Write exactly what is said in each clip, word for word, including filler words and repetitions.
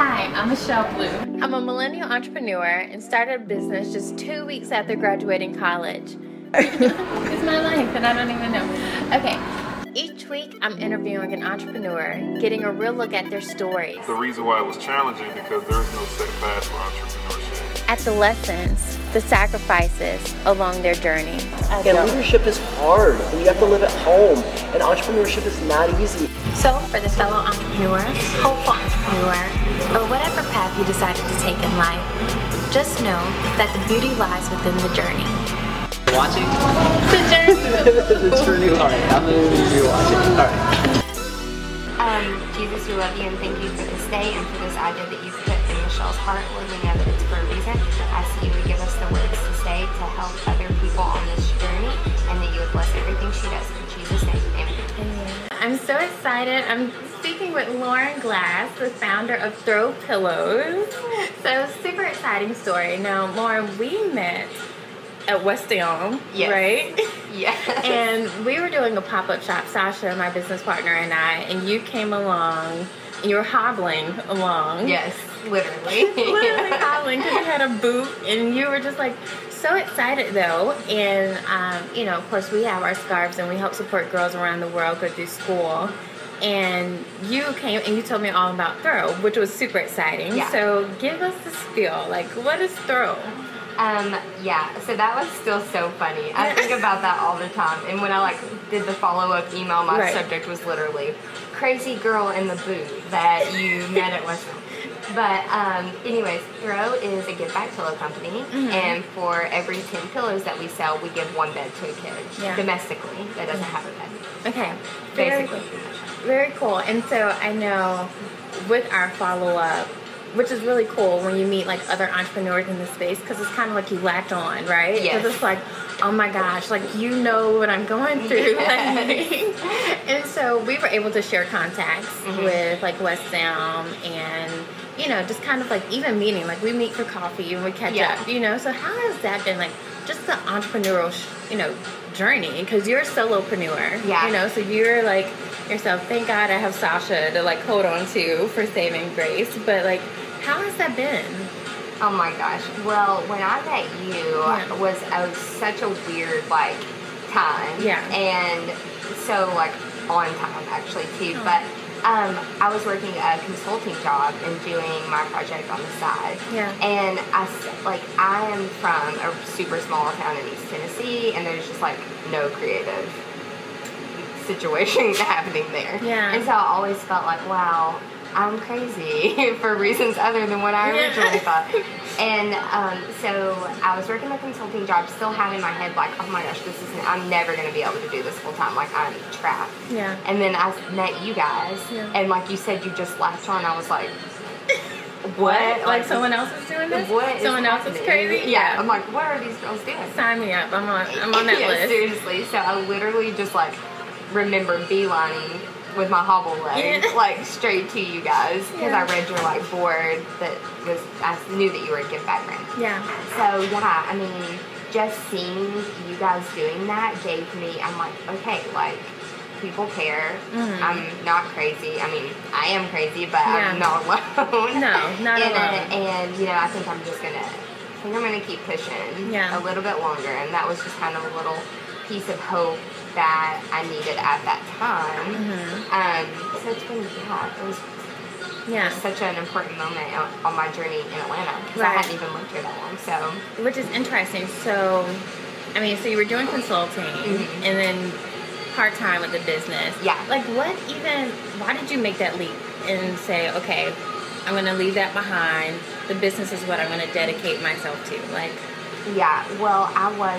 Hi, I'm Michelle Blue. I'm a millennial entrepreneur and started a business just two weeks after graduating college. It's my life and I don't even know. Okay. Each week, I'm interviewing an entrepreneur, getting a real look at their stories. The reason why it was challenging because there is no set path for entrepreneurship. At the lessons, the sacrifices along their journey. And leadership is hard, and you have to live at home, and entrepreneurship is not easy. So, for the fellow entrepreneur, hopeful entrepreneur, or whatever path you decided to take in life, just know that the beauty lies within the journey. Watching? The journey. The journey. Alright, I'm going to be watching. Alright. Um, Jesus, we love you and thank you for this day and for this idea that you've put in Michelle's heart. Lord, we know that it's for a reason. I ask that you would give us the words to say to help other people on this journey and that you would bless everything she does. In Jesus' name, amen. I'm so excited. I'm speaking with Lauren Glass, the founder of Throw Pillows. So, super exciting story. Now, Lauren, we met at West Elm, yes. right? Yeah. And we were doing a pop-up shop, Sasha, my business partner, and I, and you came along, and you were hobbling along. Yes, literally. Literally hobbling, because you had a boot, and you were just like so excited though. And, um, you know, of course, we have our scarves, and we help support girls around the world go through school. And you came and you told me all about Throw, which was super exciting. Yeah. So give us the spiel. Like, what is Throw? Um, yeah, so that was still so funny. I think about that all the time. And when I like did the follow-up email, my right. subject was literally crazy girl in the boot that you met at West Elm. But um, anyways, Throw is a give back pillow company, mm-hmm. and for every ten pillows that we sell, we give one bed to a kid yeah. domestically that doesn't have a bed. Okay, basically. Very, very cool. And so I know with our follow-up, which is really cool when you meet like other entrepreneurs in the space, because it's kind of like you latch on, right? Yes. Because it's like, oh my gosh, like you know what I'm going through. Yes. And so we were able to share contacts mm-hmm. with like West Elm and, you know, just kind of like even meeting, like we meet for coffee and we catch yeah. up, you know? So how has that been, like just the entrepreneurial, you know, journey? Because you're a solopreneur, yeah. you know, so you're like yourself. Thank God I have Sasha to like hold on to for saving grace. But like, how has that been? Oh my gosh. Well, when I met you, yeah. was a, such a weird like time. Yeah. And so like on time actually too. Oh. But um, I was working a consulting job and doing my project on the side. Yeah. And I like I am from a super small town in East Tennessee, and there's just like no creative situation happening there. Yeah. And so I always felt like, wow, I'm crazy for reasons other than what I originally thought. And um, so I was working a consulting job, still had in my head like, oh my gosh, this is, I'm never going to be able to do this full time. Like, I'm trapped. Yeah. And then I met you guys, yeah. and like you said, you just latched on. I was like, what? What? Like, like someone else is doing this? What? Someone is else is crazy? Yeah. I'm like, what are these girls doing? Sign me up. I'm on, I'm on that yeah, list. Seriously. So I literally just like remember beelining with my hobble leg, yeah. like straight to you guys, because yeah. I read your like board that was, I knew that you were a give back brand. Yeah. So yeah, I mean, just seeing you guys doing that gave me, I'm like, okay, like, people care. Mm-hmm. I'm not crazy. I mean, I am crazy, but yeah. I'm not alone. No, not and, alone. And, you know, I think I'm just gonna, I think I'm gonna keep pushing yeah. a little bit longer, and that was just kind of a little piece of hope that I needed at that time. Mm-hmm. Um, so it's been, yeah, it was, yeah. it was such an important moment on, on my journey in Atlanta, because right. I hadn't even lived here that long, so. Which is interesting. So, I mean, so you were doing consulting, mm-hmm. and then part-time with the business. Yeah. Like, what even, why did you make that leap and say, okay, I'm going to leave that behind. The business is what I'm going to dedicate myself to. Like, yeah, well, I was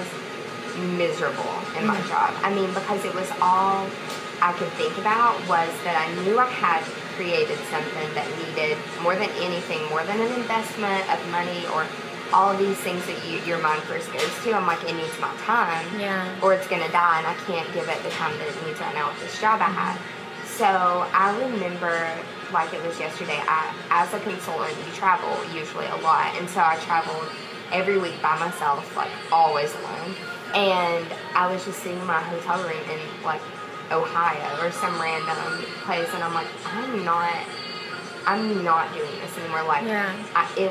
miserable in my mm-hmm. job. I mean, because it was all I could think about was that I knew I had created something that needed, more than anything, more than an investment of money or all of these things that you, your mind first goes to. I'm like, it needs my time, yeah. or it's going to die, and I can't give it the time that it needs right now with this job I had. So I remember, like it was yesterday, I, as a consultant, you travel usually a lot, and so I traveled every week by myself, like always alone. And I was just sitting in my hotel room in like Ohio or some random place, and I'm like, I'm not I'm not doing this anymore. Like, Yeah. I, if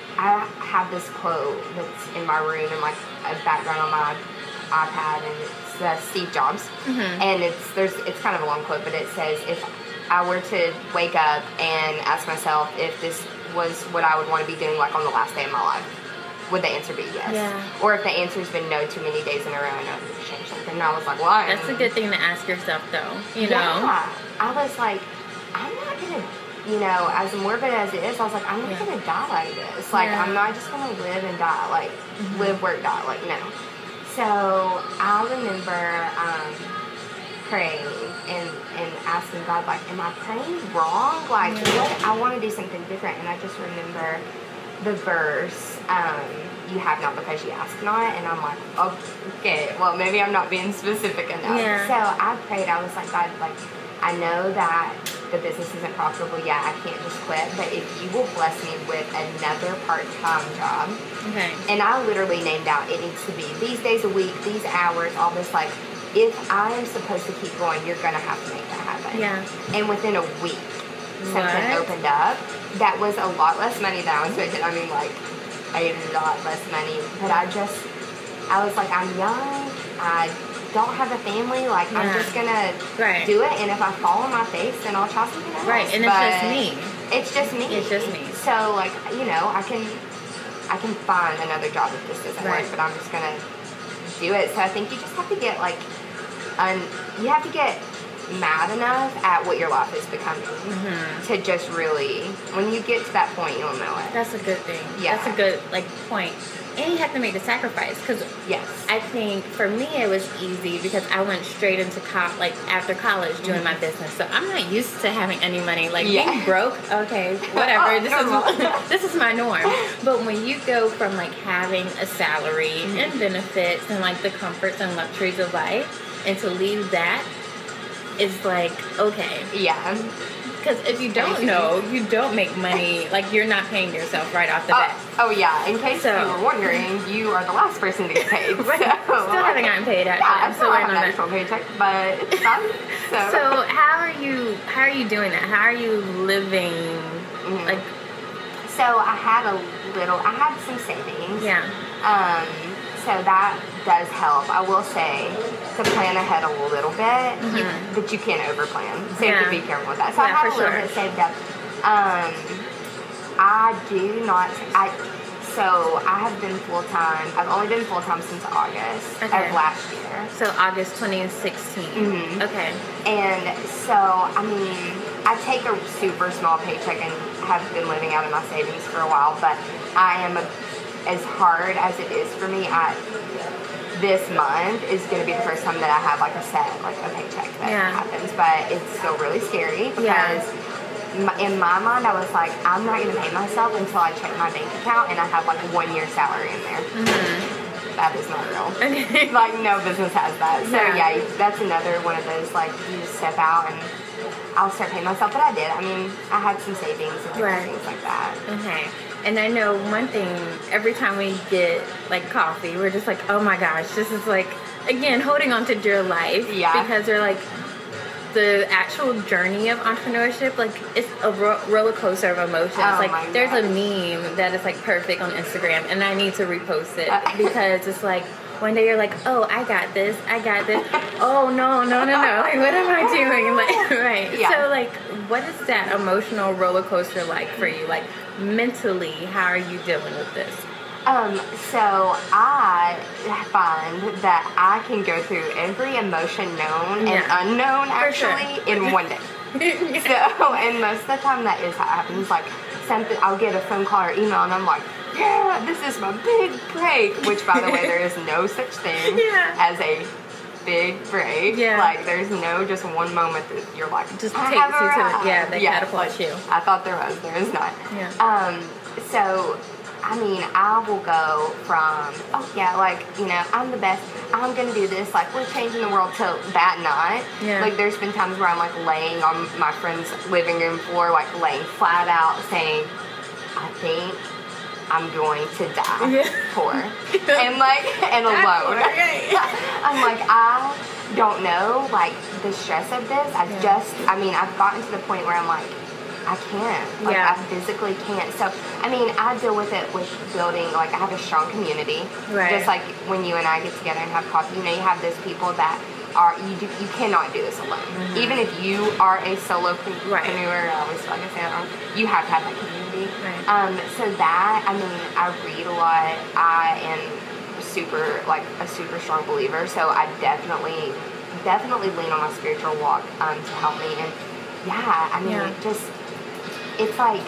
I have this quote that's in my room and like a background on my iPad, and it's uh, Steve Jobs, Mm-hmm. and it's there's it's kind of a long quote, but it says, if I were to wake up and ask myself if this was what I would want to be doing like on the last day of my life, would the answer be yes? Yeah. Or if the answer's been no too many days in a row, and I would change something. And I was like, why? That's a good thing to ask yourself, though. You know. Yeah. I was like, I'm not gonna, you know, as morbid as it is, I was like, I'm not Yeah. gonna die like this. Like, Yeah. I'm not just gonna live and die. Like, Mm-hmm. live, work, die. Like, no. So I remember um, praying and, and asking God, like, am I praying wrong? Like, Yeah. what? I want to do something different. And I just remember the verse, um, you have not because you ask not. And I'm like, okay, well, maybe I'm not being specific enough. Yeah. So I prayed. I was like, God, like, I know that the business isn't profitable yet. I can't just quit. But if you will bless me with another part-time job, Okay. and I literally named out, it needs to be these days a week, these hours, all this, like, if I am supposed to keep going, you're going to have to make that happen. Yeah. And within a week, something What? opened up that was a lot less money than I was expecting. I mean, like, a lot less money. But I just, I was like, I'm young. I don't have a family. Like, I'm Yeah. just going to Right. do it. And if I fall on my face, then I'll try something else. Right, and it's But just me. It's just me. It's just me. So, like, you know, I can I can find another job if this doesn't Right. work, but I'm just going to do it. So I think you just have to get, like, un, you have to get mad enough at what your life is becoming Mm-hmm. to just really, when you get to that point, you'll know it. That's a good thing. Yeah. That's a good, like, point. And you have to make the sacrifice, because Yes. I think for me it was easy because I went straight into co- like after college doing my business, so I'm not used to having any money. Like Yeah. being broke, okay, whatever. Oh, this normal. is this is my norm. But when you go from like having a salary Mm-hmm. and benefits and like the comforts and luxuries of life, and to leave that is like okay. Yeah. Because if you don't Crazy. know, you don't make money. Like you're not paying yourself right off the Oh, bat. oh, yeah. In case So- you were wondering, you are the last person to get paid. Right. So, Still haven't gotten paid actually. Yeah, I'm I still still waiting have on an that. actual paycheck, but it's fine. So, So how are you? How are you doing that? How are you living? Mhm. Like, so I had a little, I had some savings. yeah, Um, so that does help. I will say to plan ahead a little bit, you, but you can't overplan. So you have to Yeah. be careful with that. So I Yeah, have a for little sure. bit saved up. Um, I do not. I so I have been full time. I've only been full time since August Okay. of last year. so August twenty sixteen. Mhm. Okay, And so, I mean, I take a super small paycheck and have been living out of my savings for a while, but I am, a, as hard as it is for me, I, this month is going to be the first time that I have like a set, like a paycheck that Yeah. happens, but it's still really scary because Yeah. my, in my mind I was like, I'm not going to pay myself until I check my bank account and I have like one year salary in there. That is not real. okay, Like, no business has that. So, Yeah. yeah, that's another one of those, like, you just step out and I'll start paying myself. But I did. I mean, I had some savings and different Right. things like that. okay. And I know one thing. Every time we get like coffee, we're just like, oh my gosh, this is like again holding on to dear life. Yeah. Because they're like. The actual journey of entrepreneurship, like it's a ro- roller coaster of emotions. Oh like my there's a God. meme that is like perfect on Instagram, and I need to repost it Uh. because it's like one day you're like, oh, I got this, I got this. Oh no, no, no, no! Like what am I doing? Like right. Yeah. So like, what is that emotional roller coaster like for you? Like mentally, how are you dealing with this? Um, so I find that I can go through every emotion known Yeah. and unknown, For sure. actually, in one day. So, and most of the time that is how it happens. Like, something, I'll get a phone call or email, and I'm like, yeah, this is my big break. Which, by the way, there is no such thing Yeah. as a big break. Yeah. Like, there's no just one moment that you're like, Just I takes have you to the- arrived. yeah, they catapult you. I thought there was. There is not. Yeah. Um, so, I mean, I will go from, oh yeah, like, you know, I'm the best, I'm gonna do this, like, we're changing the world, to that night. Yeah. Like, there's been times where I'm, like, laying on my friend's living room floor, like, laying flat out, saying, I think I'm going to die Yeah. poor. And, like, and alone. Okay. I'm like, I don't know, like, the stress of this. I've Yeah. just, I mean, I've gotten to the point where I'm like, I can't. Like, Yeah. I physically can't. So, I mean, I deal with it with building, like, I have a strong community. Right. Just like when you and I get together and have coffee, you know, you have those people that are, you do, you cannot do this alone. Mm-hmm. Even if you are a solopreneur, Right. I always feel like I say that wrong, you have to have that community. Right. Um, so that, I mean, I read a lot. I am super, like, a super strong believer. So I definitely, definitely lean on my spiritual walk um, to help me. And yeah, I mean, Yeah. just, it's like,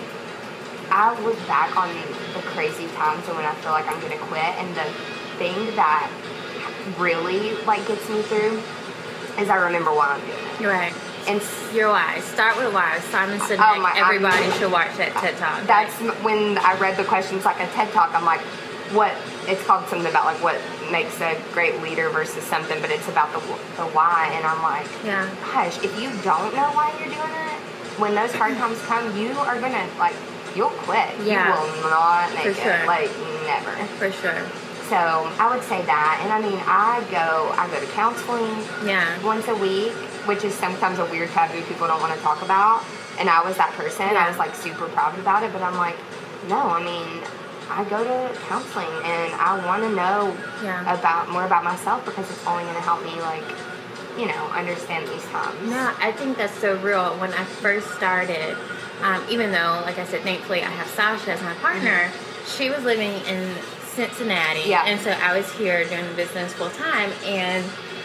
I look back on the crazy times when I feel like I'm going to quit, and the thing that really, like, gets me through is I remember why I'm doing it. You're right. And s- Your why. Start with why. Simon Sinek. Oh my- Everybody I'm- should watch that TED Talk. that's m- when I read the questions, like a TED Talk, I'm like, what, it's called something about, like, what makes a great leader versus something, but it's about the, the why, and I'm like, Yeah. gosh, if you don't know why you're doing it, when those hard times come, you are going to, like, you'll quit. Yeah. You will not make For sure. it. Like, never. For sure. So I would say that. And I mean, I go, I go to counseling Yeah. once a week, which is sometimes a weird taboo people don't want to talk about. And I was that person. Yeah. I was like super proud about it, but I'm like, no, I mean, I go to counseling and I want to know Yeah. about more about myself, because it's only going to help me, like, you know, understand these times. No, I think that's so real. When I first started, um, even though, like I said, thankfully I have Sasha as my partner, she was living in Cincinnati. Yeah. And so I was here doing the business full time, and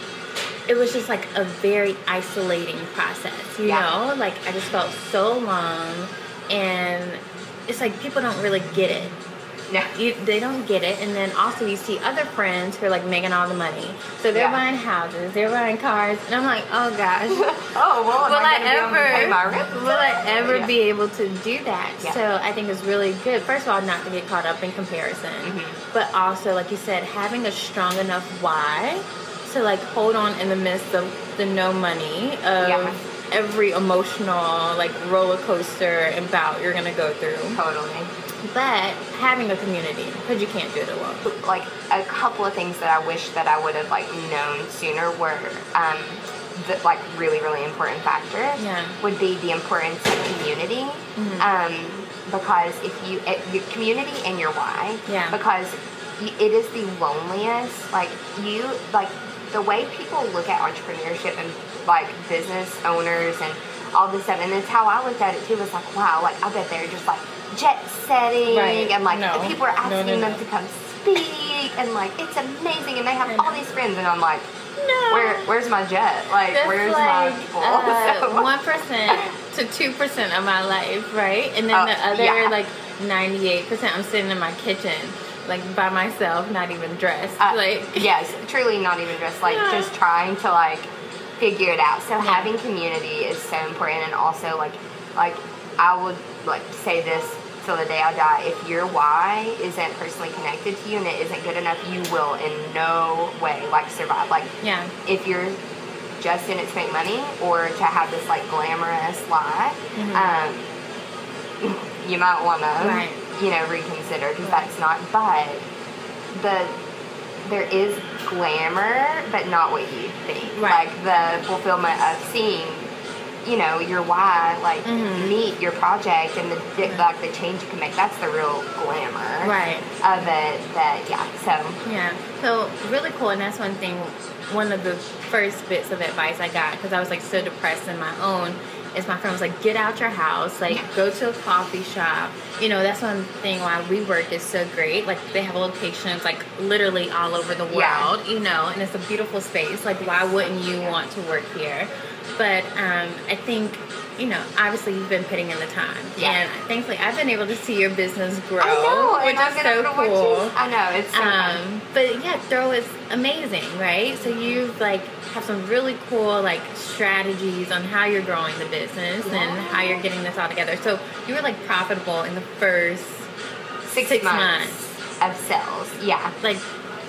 it was just like a very isolating process, you Yeah. know? Like, I just felt so alone, and it's like people don't really get it. No. You, they don't get it, and then also you see other friends who are like making all the money, so they're Yeah. buying houses, they're buying cars, and I'm like, oh gosh, Oh, well, am will I I going to be able to pay ever, my rent? will I ever Yeah. be able to do that? Yeah. So I think it's really good. First of all, not to get caught up in comparison, Mm-hmm. but also, like you said, having a strong enough why to like hold on in the midst of the no money of Yeah. every emotional like roller coaster and bout you're gonna go through. Totally. But having a community, because you can't do it alone. Like, a couple of things that I wish that I would have, like, known sooner were, um, the, like, really, really important factors. Yeah. Would be the importance of community. Mm-hmm. Um, because if you, it, your community and your why. Yeah. Because y it is the loneliest, like, you, like, the way people look at entrepreneurship and, like, business owners and all this stuff, and it's how I looked at it, too, was like, wow, like, I bet they're just, like, jet setting, Right. and, like, No. the people are No, no, asking no. them to come speak, and, like, it's amazing, and they have I all know. these friends, and I'm like, No. where, where's my jet? Like, That's where's like my people? uh, So- one percent to two percent of my life, right? And then Uh, the other yeah. like ninety-eight percent, I'm sitting in my kitchen, like by myself, not even dressed. Uh, like yes, truly not even just, like, Yeah. just trying to, like, figure it out. So Yeah. having community is so important, and also, like, like, I would, like, say this till the day I die, if your why isn't personally connected to you and it isn't good enough, you will in no way, like, survive. Like, yeah, if you're just in it to make money or to have this, like, glamorous life, um, you might want to, Mm-hmm. Right. you know, reconsider, because that's not, but the, there is glamour, but not what you think. Right. Like, the fulfillment of seeing, you know, your why, like, Mhm. meet your project and the, like, the change you can make, that's the real glamour right. of it, that, yeah, so. Yeah. So really cool, and that's one thing. One of the first bits of advice I got, because I was like so depressed in my own, is my friend was like, get out your house, like go to a coffee shop. You know, that's one thing why WeWork is so great. Like, they have locations like literally all over the world. Yeah. You know, and it's a beautiful space. Like, why wouldn't you want to work here? But um, I think, you know, obviously you've been putting in the time, Yeah. and thankfully I've been able to see your business grow, I know, which and I'm is gonna so go to what cool. you- I know, it's so fun. Um, but yeah, Throw is amazing, right? So you like have some really cool like strategies on how you're growing the business and how you're getting this all together. So you were like profitable in the first Six, six months, of sales, yeah. like.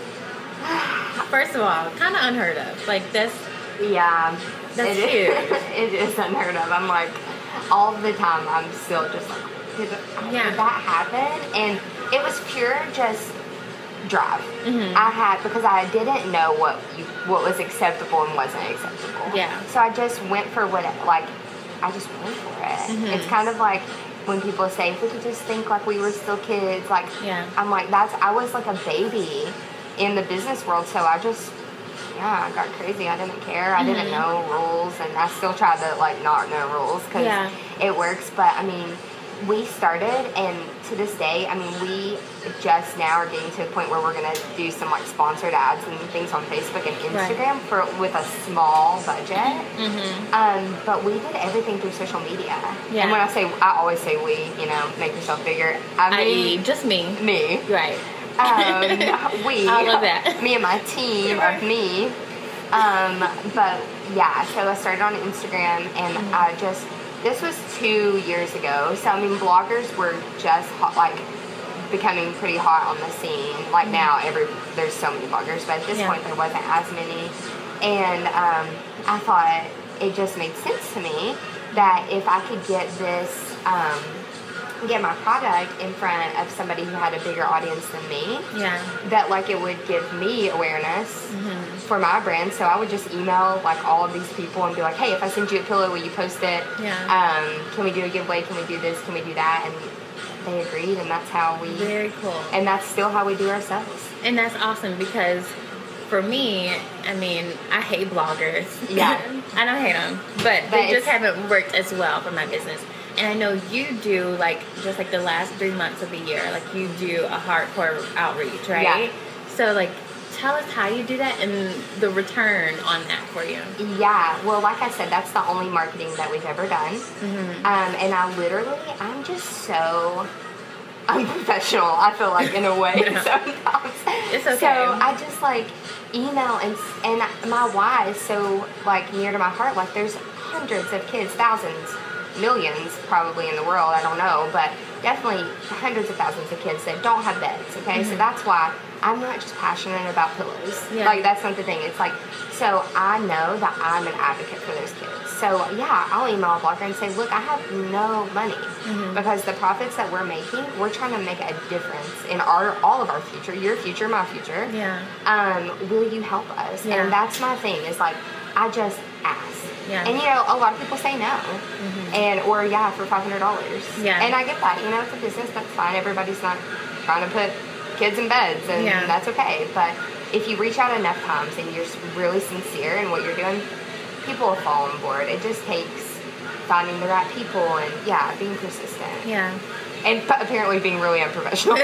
First of all, kind of unheard of. Like that's Yeah. That's it huge. Is, it is unheard of. I'm like, all the time, I'm still just like, did, Yeah. did that happen? And it was pure just drive. Mhm. I had, because I didn't know what you, what was acceptable and wasn't acceptable. Yeah. So I just went for what, like, I just went for it. Mm-hmm. It's kind of like when people say, if we could just think like we were still kids, like, Yeah. I'm like, that's, I was like a baby in the business world, so I just, yeah, I got crazy. I didn't care. I didn't know rules, and I still tried to, like, not know rules because Yeah. it works. But, I mean, we started, and to this day, I mean, we just now are getting to the point where we're going to do some, like, sponsored ads and things on Facebook and Instagram for with a small budget. Mm-hmm. Um, but we did everything through social media. Yeah. And when I say, I always say we, you know, make yourself bigger. I I mean, mean, just me. me. Right. Um, we. All of that. Me and my team of me. Um, but yeah, so I started on Instagram, and Mm-hmm. I just, this was two years ago. So, I mean, bloggers were just hot, like becoming pretty hot on the scene. Like now, every there's so many bloggers, but at this Yeah. point, there wasn't as many. And um, I thought it just made sense to me that if I could get this, um, get my product in front of somebody who had a bigger audience than me, Yeah. that like it would give me awareness Mm-hmm. for my brand. So I would just email like all of these people and be like, hey, if I send you a pillow, will you post it? Yeah. Um, can we do a giveaway? Can we do this? Can we do that? And they agreed, and that's how we, Very cool. and that's still how we do ourselves. And that's awesome because for me, I mean, I hate bloggers. Yeah. I don't hate them, but, But they it's- just haven't worked as well for my business. And I know you do, like, just like the last three months of the year, like you do a hardcore outreach, right? Yeah. So, like, tell us how you do that and the return on that for you. Yeah, well, like I said, that's the only marketing that we've ever done. Mm-hmm. Um, and I literally, I'm just so unprofessional, I feel like, in a way, Yeah. sometimes. It's okay. So I just, like, email, and and my why is so, like, near to my heart. Like, there's hundreds of kids, thousands, millions probably in the world, I don't know, but definitely hundreds of thousands of kids that don't have beds, okay? So that's why I'm not just passionate about pillows. Yeah. Like, that's not the thing. It's like, so I know that I'm an advocate for those kids. So, yeah, I'll email a blogger and say, look, I have no money because the profits that we're making, we're trying to make a difference in our all of our future, your future, my future. Yeah. Um, will you help us? Yeah. And that's my thing, is like, I just ask. Yeah. And, you know, a lot of people say no. And, or, yeah, for five hundred dollars. Yeah. And I get that. You know, it's a business. That's fine. Everybody's not trying to put kids in beds, and Yeah. that's okay. But if you reach out enough times and you're really sincere in what you're doing, people will fall on board. It just takes finding the right people and, yeah, being persistent. Yeah. And p- apparently being really unprofessional.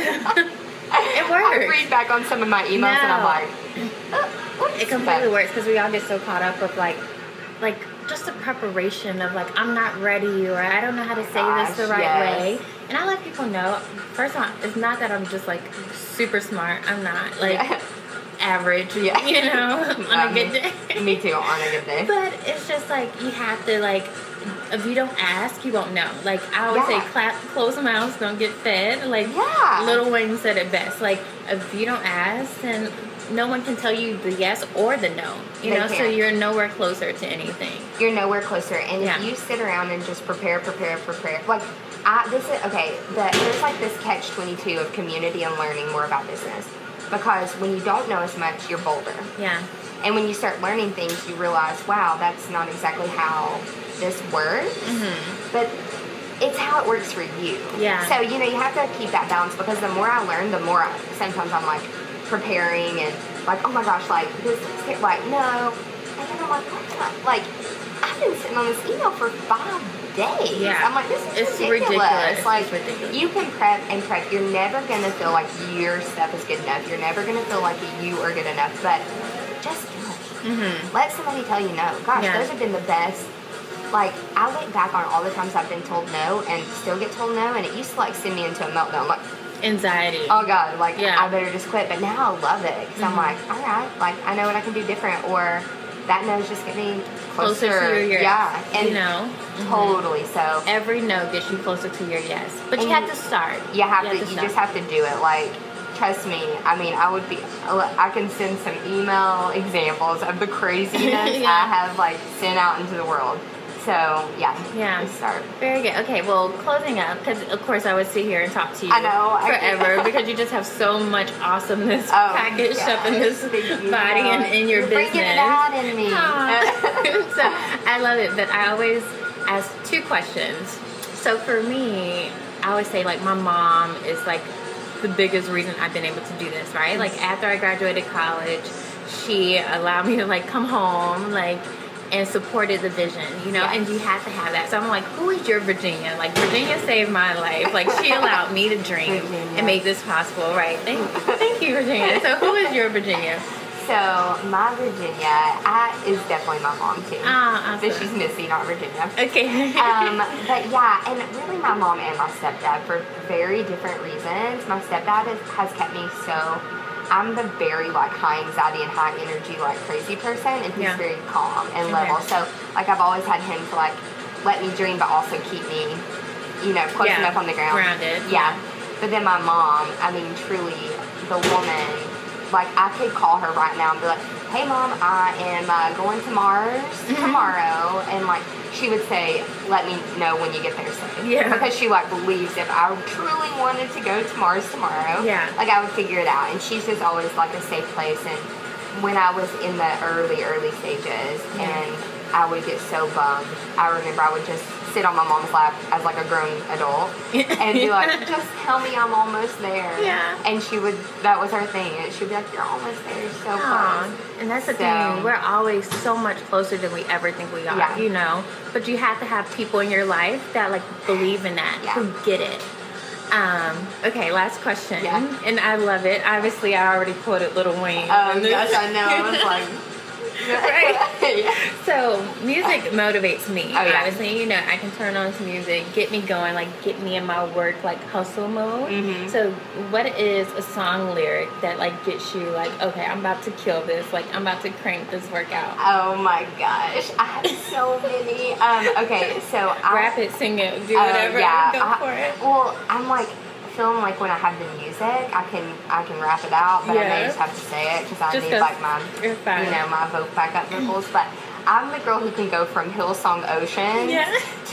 It I works. read back on some of my emails and I'm No. like, oh, whoops. It completely But- works because we all get so caught up with like, like just the preparation of like I'm not ready or I don't know how to say this the Gosh, right yes. way. And I let people know. First of all, it's not that I'm just like super smart. I'm not like Yeah. average. Yeah. You know, on Um, a good day. Me too, on a good day. But it's just like you have to like. If you don't ask, you won't know. Like I always Yeah. say, clap, close mouths don't get fed. Like Yeah. Lil Wayne said it best. Like if you don't ask, then no one can tell you the yes or the no. You They know, so can't. you're nowhere closer to anything. You're nowhere closer. And Yeah. if you sit around and just prepare, prepare, prepare, like, I, this is, okay, the, there's like this catch twenty-two of community and learning more about business. Because when you don't know as much, you're bolder. Yeah. And when you start learning things, you realize, wow, that's not exactly how this works. But it's how it works for you. Yeah. So, you know, you have to keep that balance, because the more I learn, the more I, sometimes I'm like preparing and like, oh my gosh, like this is like, no. And then I'm like, that's not, like, I've been sitting on this email for five days. Yeah. I'm like, this is It's ridiculous. ridiculous. Like, It's ridiculous. you can prep and prep. You're never going to feel like your stuff is good enough. You're never going to feel like you are good enough. But just do it. Mm-hmm. Let somebody tell you no. Gosh, Yeah. those have been the best. Like, I look back on all the times I've been told no and still get told no, and it used to, like, send me into a meltdown. Like, Anxiety. oh, God, like, Yeah. I better just quit. But now I love it, because I'm like, all right, like, I know what I can do different, or that no's just getting closer. Closer to your yes. Yeah. And you know. totally. So, Every no gets you closer to your yes. But you And have to start. you have You to, have to you start. just have to do it. Like, trust me, I mean, I would be, I can send some email examples of the craziness Yeah. I have, like, sent out into the world. So, yeah. Yeah. Just start. Very good. Okay, well, closing up, because of course I would sit here and talk to you I know, I forever can- because you just have so much awesomeness Oh, packaged up in this yes. Thank you. body and in your You're business. bringing it out in me. Aw. So I love it, but I always ask two questions. So for me, I would say like my mom is like the biggest reason I've been able to do this, right? Like after I graduated college, she allowed me to like come home, like, and supported the vision, you know, Yes. and you have to have that. So I'm like, who is your Virginia? Like, Virginia saved my life. Like, she allowed me to dream Virginia. and make this possible, right? Thank you. Thank you, Virginia. So who is your Virginia? So my Virginia I, is definitely my mom too. Ah, But awesome. she's Missy, not Virginia. Okay. um, but yeah, and really my mom and my stepdad for very different reasons. My stepdad has, has kept me so, I'm the very like high anxiety and high energy like crazy person, and he's Yeah. very calm and Okay. level. So like I've always had him to like let me dream but also keep me, you know, close Yeah. enough on the ground. Grounded. Yeah. But then my mom, I mean truly the woman, like I could call her right now and be like, hey mom, I am uh, going to Mars Mm-hmm. tomorrow, and like she would say, let me know when you get there safe. Yeah. Because she like believes if I truly wanted to go to Mars tomorrow, Yeah. like I would figure it out. And she's just always like a safe place. And when I was in the early, early stages and I would get so bummed, I remember I would just sit on my mom's lap as like a grown adult and be like, just tell me I'm almost there. Yeah. And she would, that was her thing. And she'd be like, you're almost there, you're so Aw, close. and that's the So- thing. We're always so much closer than we ever think we are, Yeah. you know? But you have to have people in your life that, like, believe in that, Yeah. who get it. Um, okay, last question. Yeah. And I love it. Obviously, I already quoted Lil Wayne. Oh in this. gosh, I know. I was like, Right. yeah. So, music motivates me. Oh, yeah. Obviously, you know, I can turn on some music, get me going, like, get me in my work, like, hustle mode. Mhm. So, what is a song lyric that, like, gets you, like, okay, I'm about to kill this, like, I'm about to crank this workout? Oh my gosh, I have so many. Um, okay, so I Rap it, sing it, do Oh, whatever, yeah. go I- for it. Well, I'm like feeling like when I have the music, I can I can rap it out, but I may Yeah. just have to say it because I Just need 'cause like my you're fine. you know my vocal backup vocals. But I'm the girl who can go from Hillsong Ocean Yeah.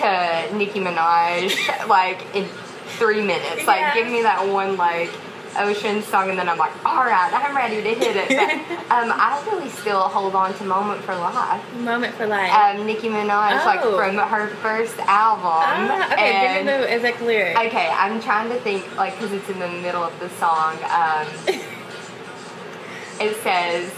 to Nicki Minaj like in three minutes. Like Yeah. give me that one like Ocean song, and then I'm like, all right, I'm ready to hit it. But um, I really still hold on to Moment for Life. Moment for life. Um, Nicki Minaj, like Oh. from her first album. ah, okay, and give me the exact lyric. Okay, I'm trying to think, like, because it's in the middle of the song. Um, it says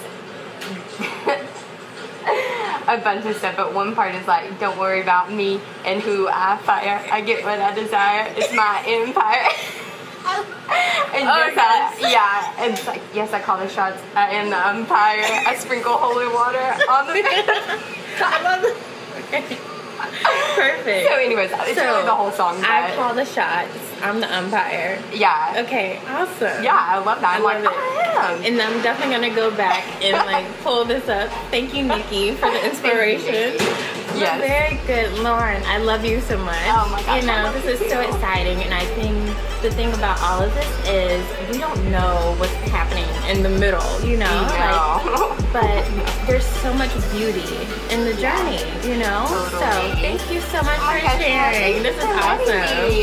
a bunch of stuff, but one part is like, don't worry about me and who I fire. I get what I desire. It's my empire. And Oh, yes, yes. I, yeah, and it's like, yes, I call the shots. I am the umpire. I sprinkle holy water on the I love it. Okay. Perfect. So anyways, it's So, really the whole song, but I call the shots. I'm the umpire. yeah. Okay, awesome. Yeah, I love that. I'm I like, love I am. And I'm definitely gonna go back and like pull this up. Thank you, Nikki, for the inspiration. Yes. Very good, Lauren. I love you so much. Oh my gosh, You I know, love this you is so too. exciting, and I think the thing about all of this is we don't know what's happening in the middle. You know, like, No. but there's so much beauty in the journey. You know, so Totally. thank you so much Oh my for gosh, sharing. thank This you is for letting awesome. me.